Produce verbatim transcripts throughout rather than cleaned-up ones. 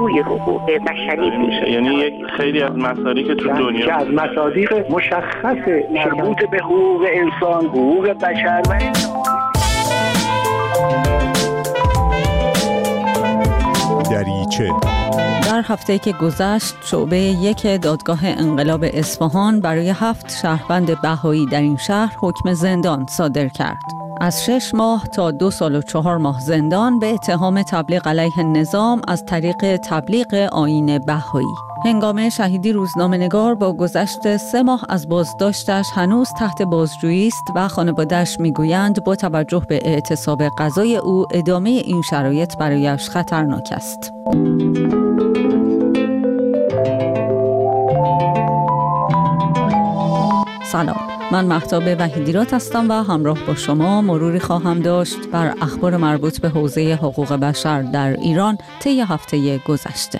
روی حقوق بشری میشه. یعنی یک خیلی از مصادیق تو دنیا که از مصادیق مشخص مربوط به حقوق انسان، حقوق بشر و دریچه. در هفته که گذشت شعبه یک دادگاه انقلاب اصفهان برای هفت شهروند بهایی در این شهر حکم زندان صادر کرد. از شش ماه تا دو سال و چهار ماه زندان به اتهام تبلیغ علیه نظام از طریق تبلیغ آیین بهایی. هنگام شهیدی روزنامه‌نگار با گذشت سه ماه از بازداشتش هنوز تحت بازجویی است و خانواده‌اش میگویند با توجه به اعتصاب قضای او ادامه این شرایط برایش خطرناک است. سلام، من مهتاب وحیدیرات هستم و همراه با شما مروری خواهم داشت بر اخبار مربوط به حوزه حقوق بشر در ایران طی هفته گذشته.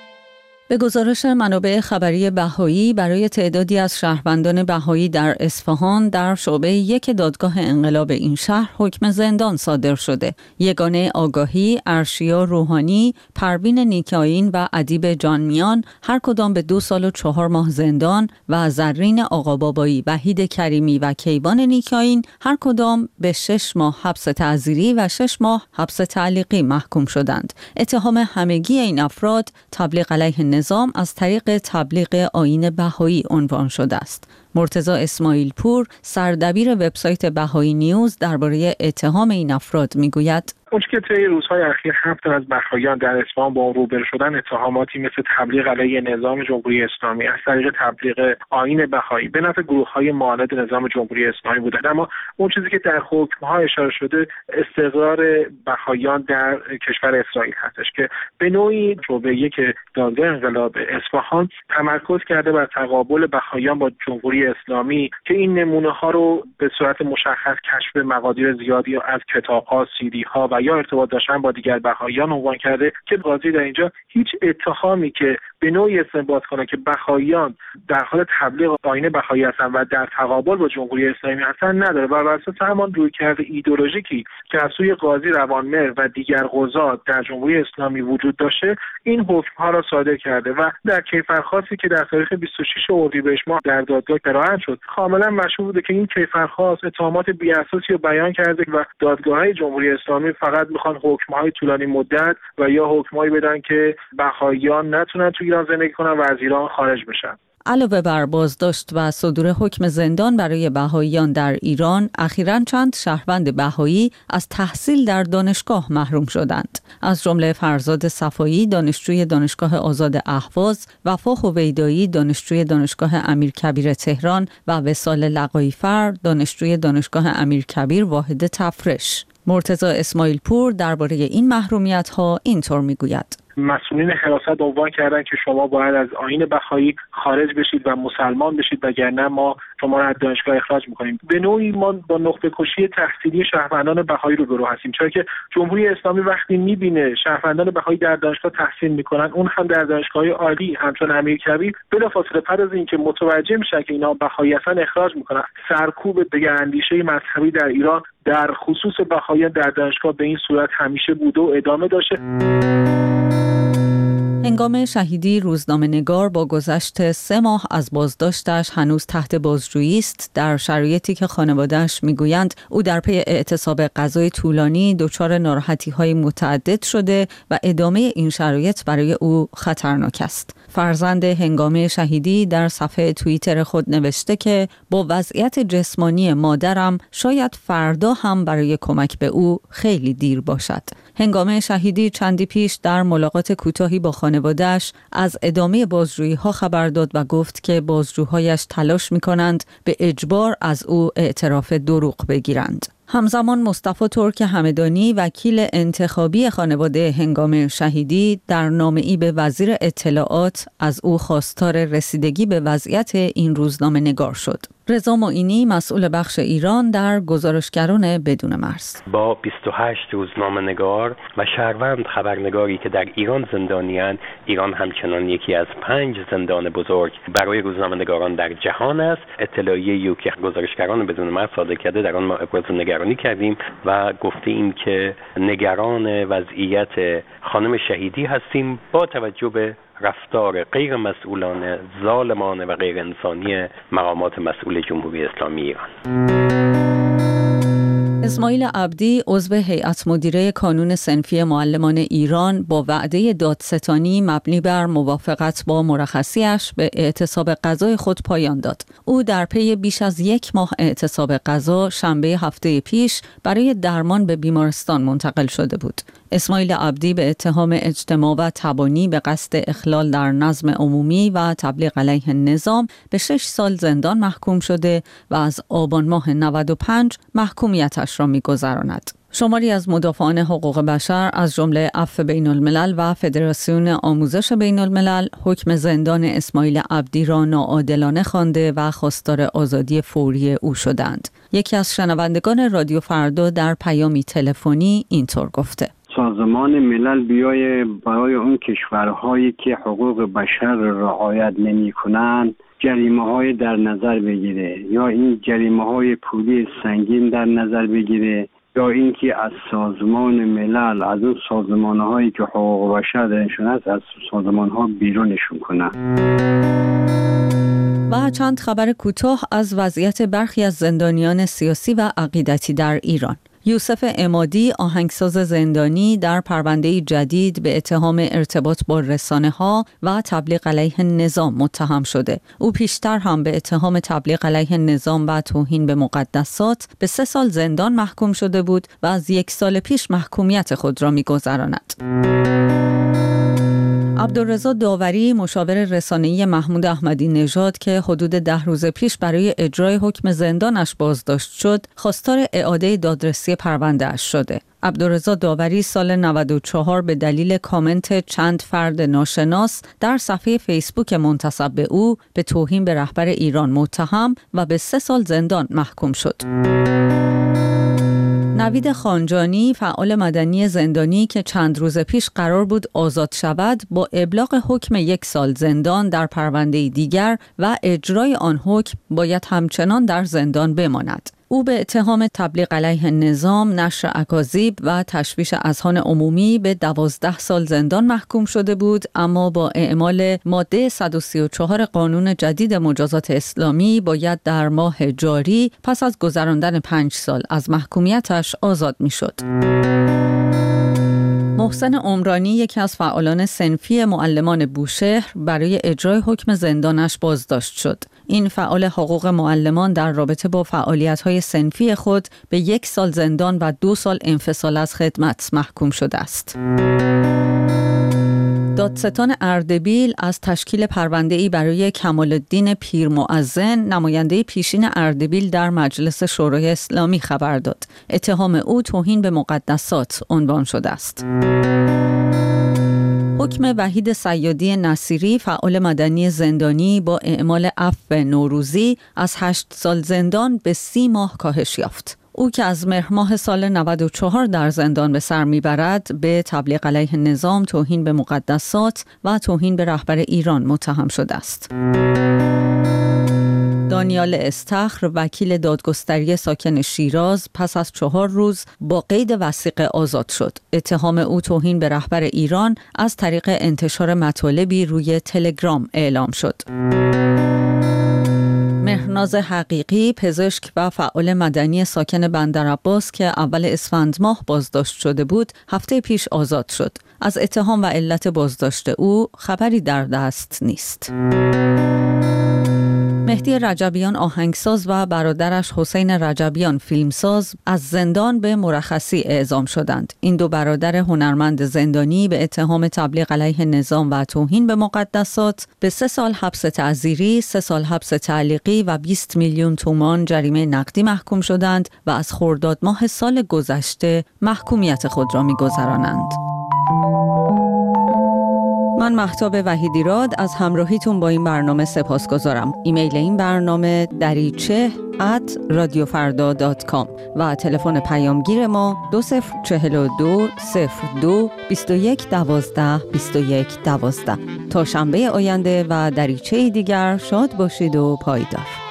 به گزارش منابع خبری بهایی برای تعدادی از شهروندان بهایی در اصفهان در شعبه یک دادگاه انقلاب این شهر حکم زندان صادر شده. یگانه آگاهی، ارشیا روحانی، پروین نیکاین و ادیب جانمیان هر کدام به دو سال و چهار ماه زندان و زرین آقابابایی، وحید کریمی و کیوان نیکاین هر کدام به شش ماه حبس تعزیری و شش ماه حبس تعلیقی محکوم شدند. اتهام همگی این افراد تبلیغ علیه نظام از طریق تبلیغ آیین بهایی عنوان شده است. مرتضی اسماعیل پور، سردبیر وبسایت بهایی نیوز، درباره اتهام این افراد میگوید: اونچه که طی روزهای اخیر هفت از بهاییان در اصفهان با اون روبرو شدن اتهاماتی مثل تبلیغ علیه نظام جمهوری اسلامی از طریق تبلیغ آیین بهایی به نفع گروه‌های معاند نظام جمهوری اسلامی بوده. اما اون چیزی که در حکم‌ها اشاره شده استقرار بهاییان در کشور اسرائیل هستش که به نوعی شعبه یک دادگاه انقلاب اصفهان تمرکز کرده بر تقابل بهاییان با جمهوری اسلامی که این نمونه‌ها رو به صورت مشخص کشف مقادیر زیادی از کتاب‌ها، سی‌دی‌ها و یا ارتباط داشتن با دیگر بهاییان عنوان کرده که قاضی در اینجا هیچ اتهامی که به نوعی استنباط کنه که بهاییان در حال تبلیغ آیین بهایی هستن و در تقابل با جمهوری اسلامی هستن نداره و بر اساس همان رویکرد ایدئولوژیکی که از سوی قاضی روانمهر و دیگر قضات در جمهوری اسلامی وجود داشته این حکم‌ها را صادر کرده و در کیفرخواستی که در تاریخ بیست و شش اردیبهشت ماه در دادگاه ارائه شد کاملا مشهور بوده که این کیفرخواست اتهامات بی‌اساسی رو بیان کرده و دادگاه‌های جمهوری اسلامی فقط میخوان حکم‌های طولانی مدت و یا حکم‌هایی بدن که بهاییان نتونن تو ایران زندگی کنن و از ایران خارج بشن. علاوه بر بازداشت و صدور حکم زندان برای بهاییان در ایران، اخیراً چند شهروند بهایی از تحصیل در دانشگاه محروم شدند. از جمله فرزاد صفایی، دانشجوی دانشگاه آزاد اهواز، وفا هویدایی، دانشجوی دانشگاه امیرکبیر تهران و وصال لقایی‌فر، دانشجوی دانشگاه امیرکبیر واحد تفرش. مرتضی اسماعیل پور درباره این محرومیت‌ها اینطور میگوید: مسئولین حراست عنوان کردن که شما باید از آیین بهایی خارج بشید و مسلمان بشید وگرنه ما شما را از دانشگاه اخراج می‌کنیم. به نوعی ما با نقطه کشی تحصیلی شهروندان بهایی روبرو هستیم، چرا که جمهوری اسلامی وقتی می‌بینه شهروندان بهایی در دانشگاه تحصیل می‌کنن، اون هم در دانشگاه‌های عالی همچون امیرکبیر، بلافاصله پس از اینکه متوجه میشه که اینا بهایی هستن اخراج می‌کنن. سرکوب دگراندیشه مذهبی در ایران در خصوص بهاییان در دانشگاه به این صورت همیشه بوده و ادامه داشته. هنگام شهیدی روزنامه‌نگار با گذشت سه ماه از بازداشتش هنوز تحت بازجویی است، در شرایطی که خانواده‌اش میگویند او در پی اعتصاب قضای طولانی دچار ناراحتی‌های متعدد شده و ادامه این شرایط برای او خطرناک است. فرزند هنگام شهیدی در صفحه توییتر خود نوشته که با وضعیت جسمانی مادرم شاید فردا هم برای کمک به او خیلی دیر باشد. هنگام شهیدی چندی پیش در ملاقات کوتاهی با خانواده‌اش از ادامه بازجویی‌ها خبر داد و گفت که بازجوهایش تلاش می‌کنند به اجبار از او اعتراف دروغ بگیرند. همزمان مصطفی ترک همدانی، وکیل انتخابی خانواده هنگام شهیدی، در نامه‌ای به وزیر اطلاعات از او خواستار رسیدگی به وضعیت این روزنامه نگار شد. رضا معینی، مسئول بخش ایران در گزارشگران بدون مرز: با بیست و هشت روزنامه‌نگار و شهروند خبرنگاری که در ایران زندانی‌اند، ایران همچنان یکی از پنج زندان بزرگ برای روزنامه‌نگاران در جهان است. اطلاعیه‌ای که گزارشگران بدون مرز صادر کرده در آن ما ابراز نگرانی سخنرانی کردیم و گفتیم که نگران وضعیت خانم شهیدی هستیم با توجه به رفتار غیر مسئولانه، ظالمانه و غیر انسانی مقامات مسئول جمهوری اسلامی ایران. اسماعیل عبدی عضو هیئت مدیره کانون صنفی معلمان ایران با وعده دادستانی مبنی بر موافقت با مرخصیش به اعتصاب غذای خود پایان داد. او در پی بیش از یک ماه اعتصاب غذا شنبه هفته پیش برای درمان به بیمارستان منتقل شده بود. اسماعیل عبدی به اتهام اجتماع و تبانی به قصد اخلال در نظم عمومی و تبلیغ علیه نظام به شش سال زندان محکوم شده و از آبان ماه نود و پنج محکومیتش را می‌گذراند. شماری از مدافعان حقوق بشر از جمله عفو بین الملل و فدراسیون آموزش بین الملل حکم زندان اسماعیل عبدی را ناعادلانه خوانده و خواستار آزادی فوری او شدند. یکی از شنوندگان رادیو فردا در پیامی تلفنی اینطور گفته: سازمان ملل بیای برای اون کشورهایی که حقوق بشر رعایت نمی کنند جریمه های در نظر بگیره، یا این جریمه های پولی سنگین در نظر بگیره، یا اینکه از سازمان ملل، از اون سازمان هایی که حقوق بشر درشون هست، از سازمان ها بیرونشون کنن. و چند خبر کوتاه از وضعیت برخی از زندانیان سیاسی و عقیدتی در ایران. یوسف عمادی آهنگساز زندانی در پرونده جدید به اتهام ارتباط با رسانه‌ها و تبلیغ علیه نظام متهم شده. او پیشتر هم به اتهام تبلیغ علیه نظام و توهین به مقدسات به سه سال زندان محکوم شده بود و از یک سال پیش محکومیت خود را می‌گذراند. عبدالرضا داوری مشاور رسانه‌ای محمود احمدی نژاد که حدود ده روز پیش برای اجرای حکم زندانش بازداشت شد، خواستار اعاده دادرسی پرونده اش شده. عبدالرضا داوری سال نود و چهار به دلیل کامنت چند فرد ناشناس در صفحه فیسبوک منتسب به او به توهین به رهبر ایران متهم و به سه سال زندان محکوم شد. نوید خانجانی فعال مدنی زندانی که چند روز پیش قرار بود آزاد شود با ابلاغ حکم یک سال زندان در پرونده دیگر و اجرای آن حکم باید همچنان در زندان بماند. او به اتهام تبلیغ علیه نظام، نشر اکاذیب و تشویش اذهان عمومی به دوازده سال زندان محکوم شده بود، اما با اعمال ماده صد و سی و چهار قانون جدید مجازات اسلامی باید در ماه جاری پس از گذراندن پنج سال از محکومیتش آزاد می شد. محسن عمرانی یکی از فعالان صنفی معلمان بوشهر برای اجرای حکم زندانش بازداشت شد. این فعال حقوق معلمان در رابطه با فعالیت‌های صنفی خود به یک سال زندان و دو سال انفصال از خدمت محکوم شده است. دادستان اردبیل از تشکیل پرونده‌ای برای کمال‌الدین پیرمؤذن، نماینده پیشین اردبیل در مجلس شورای اسلامی خبر داد. اتهام او توهین به مقدسات عنوان شده است. حکم وحید صیادی نصیری فعال مدنی زندانی با اعمال عفو نوروزی از هشت سال زندان به سی ماه کاهش یافت. او که از مهر ماه سال نود و چهار در زندان به سر میبرد به تبلیغ علیه نظام، توهین به مقدسات و توهین به رهبر ایران متهم شده است. دانیال استخر وکیل دادگستری ساکن شیراز پس از چهار روز با قید وثیقه آزاد شد. اتهام او توهین به رهبر ایران از طریق انتشار مطالبی روی تلگرام اعلام شد. مهرناز حقیقی پزشک و فعال مدنی ساکن بندرعباس که اول اسفند ماه بازداشت شده بود، هفته پیش آزاد شد. از اتهام و علت بازداشت او خبری در دست نیست. مهدی رجبیان آهنگساز و برادرش حسین رجبیان فیلمساز از زندان به مرخصی اعزام شدند. این دو برادر هنرمند زندانی به اتهام تبلیغ علیه نظام و توهین به مقدسات به سه سال حبس تعزیری، سه سال حبس تعلیقی و بیست میلیون تومان جریمه نقدی محکوم شدند و از خرداد ماه سال گذشته محکومیت خود را می‌گذرانند. من مهتاب وحیدیراد از همراهیتون با این برنامه سپاسگزارم. ایمیل این برنامه دریچه ات رادیو فردا دات کام و تلفن پیامگیر ما دو صفر چهل و دو صفر دو بیست و یک دوازده بیست و یک دوازده. تا شنبه آینده و دریچه دیگر شاد باشید و پایدار.